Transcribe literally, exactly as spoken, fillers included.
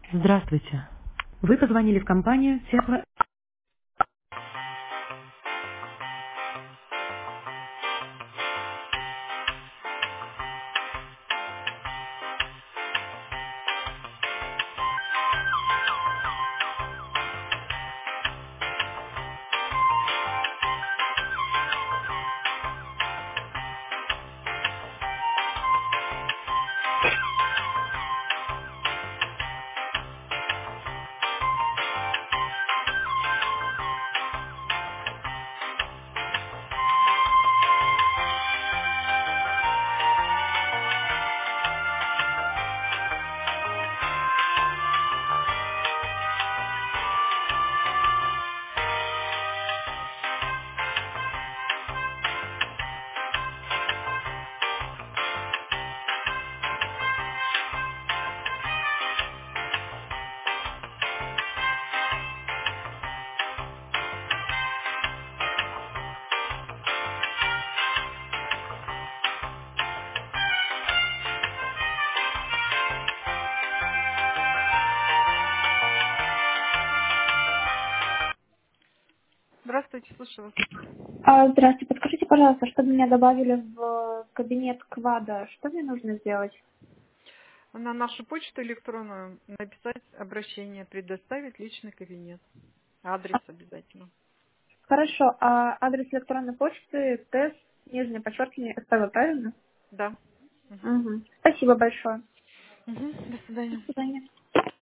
Здравствуйте. Вы позвонили в компанию Тепло. Здравствуйте, слушаю вас. А, здравствуйте, подскажите, пожалуйста, чтобы меня добавили в кабинет Квада, что мне нужно сделать? На нашу почту электронную написать обращение, предоставить личный кабинет. Адрес обязательно. Хорошо, а адрес электронной почты тест, нижнее подчеркивание, СПВ, правильно? Да. Мгм. Угу. Спасибо большое. Мгм. До До свидания. свидания.